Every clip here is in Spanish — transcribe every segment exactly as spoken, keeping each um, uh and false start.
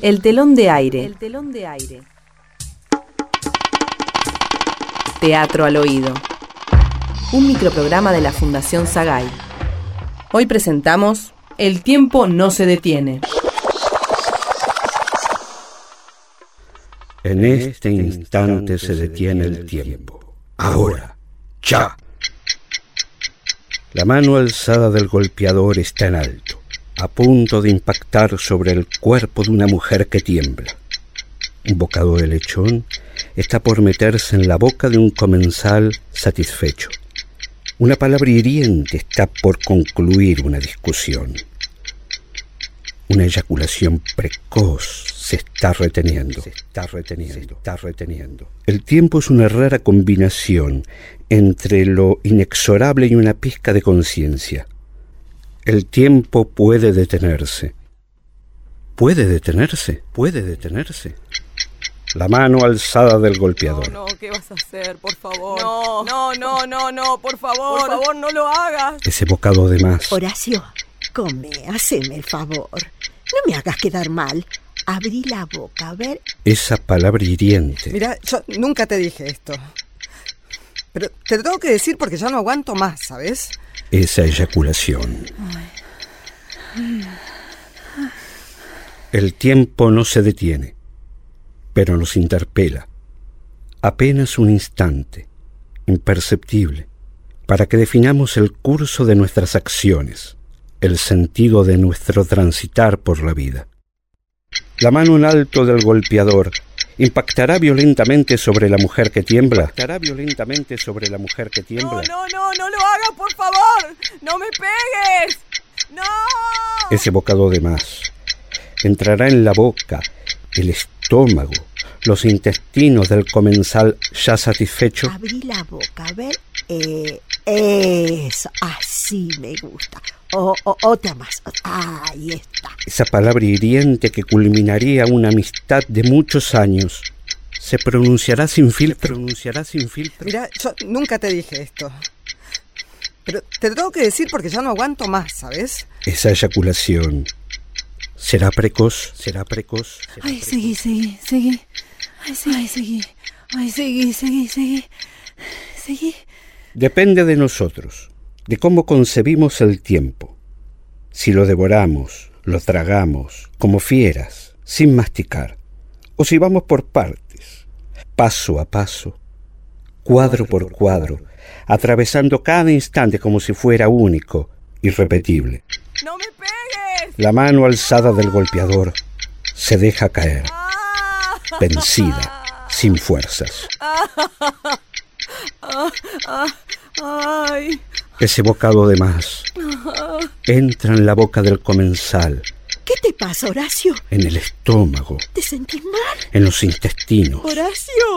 El telón de aire. El telón de aire. Teatro al oído. Un microprograma de la Fundación Sagay. Hoy presentamos El tiempo no se detiene. En este instante se detiene el tiempo. Ahora, ya. La mano alzada del golpeador está en alto, a punto de impactar sobre el cuerpo de una mujer que tiembla. Un bocado de lechón está por meterse en la boca de un comensal satisfecho. Una palabra hiriente está por concluir una discusión. Una eyaculación precoz se está reteniendo, se está reteniendo, se está reteniendo. El tiempo es una rara combinación entre lo inexorable y una pizca de conciencia. El tiempo puede detenerse. ¿Puede detenerse? ¿Puede detenerse? La mano alzada del golpeador. No, no, ¿qué vas a hacer? Por favor. No, no, no, no, no, por favor. Por favor, no lo hagas. Ese bocado de más. Horacio, come, haceme el favor. No me hagas quedar mal. Abrí la boca, a ver. Esa palabra hiriente. Mira, yo nunca te dije esto. Pero te lo tengo que decir porque ya no aguanto más, ¿sabes? Esa eyaculación. El tiempo no se detiene, pero nos interpela. Apenas un instante, imperceptible, para que definamos el curso de nuestras acciones, el sentido de nuestro transitar por la vida. La mano en alto del golpeador impactará violentamente sobre la mujer que tiembla. Impactará violentamente sobre la mujer que tiembla. No, no, no, no lo hagas, por favor. No me pegues. No. Ese bocado de más entrará en la boca, el estómago, los intestinos del comensal ya satisfecho. Abrí la boca, a ver. Eh, eso, así me gusta. O, o, otra más. Ahí está. Esa palabra hiriente que culminaría una amistad de muchos años se pronunciará sin filtro. Pronunciará sin filtro. Mira, yo nunca te dije esto. Pero te lo tengo que decir porque ya no aguanto más, ¿sabes? Esa eyaculación será precoz, será precoz. Será Ay, precoz. seguí, seguí, seguí. Ay, seguí, ay, seguí. Ay, seguí, seguí, seguí. Seguí. Depende de nosotros, de cómo concebimos el tiempo. Si lo devoramos, lo tragamos, como fieras, sin masticar, o si vamos por partes, paso a paso, cuadro por cuadro, atravesando cada instante como si fuera único, irrepetible. ¡No me pegues! La mano alzada del golpeador se deja caer, ¡Ah! vencida, sin fuerzas. ¡Ah! ¡Ah! ¡Ay! Ese bocado de más entra en la boca del comensal, ¿Qué te pasa, Horacio? en el estómago, ¿Te sentís mal? en los intestinos. Horacio.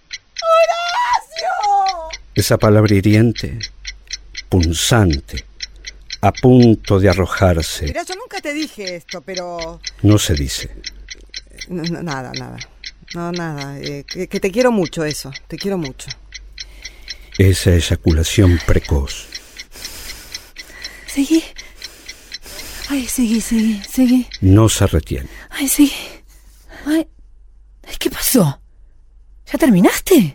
¡Horacio! Esa palabra hiriente, punzante, a punto de arrojarse, Mira, yo nunca te dije esto, pero... no se dice. No, no, nada, nada. No, nada. Eh, que, que te quiero mucho, eso. Te quiero mucho. Esa eyaculación precoz. Seguí. Ay, seguí, seguí, seguí. No se retiene. Ay, seguí. Ay, ¿qué pasó? ¿Ya terminaste?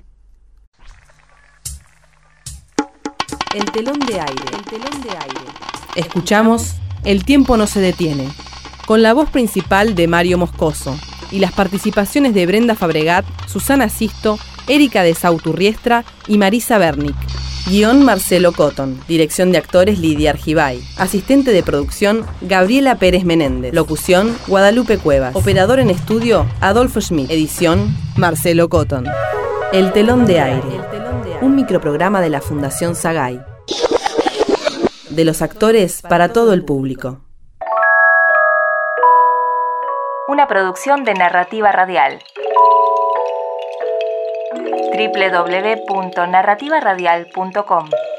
El telón de aire. El telón de aire. Escuchamos El tiempo no se detiene, con la voz principal de Mario Moscoso y las participaciones de Brenda Fabregat, Susana Sisto, Erika de Sauturriestra y Marisa Bernick. Guión Marcelo Cotton. Dirección de actores Lidia Argibay. Asistente de producción Gabriela Pérez Menéndez. Locución Guadalupe Cuevas. Operador en estudio Adolfo Schmidt. Edición Marcelo Cotton. El telón de aire. Un microprograma de la Fundación Sagay. De los actores para todo el público. Una producción de Narrativa Radial. doble u doble u doble u punto narrativa radial punto com